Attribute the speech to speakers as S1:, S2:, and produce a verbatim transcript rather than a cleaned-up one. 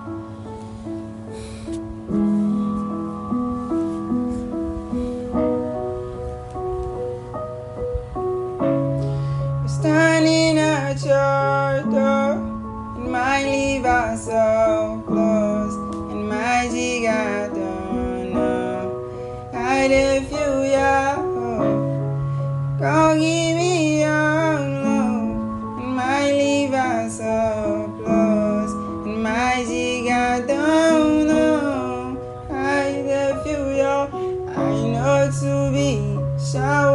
S1: Standing at your door, and my leave are so close, and my jig I don't know how to feel your hope. Go give me your love, and my leave are so close, and my jig I don't know how to feel your. I know to be so.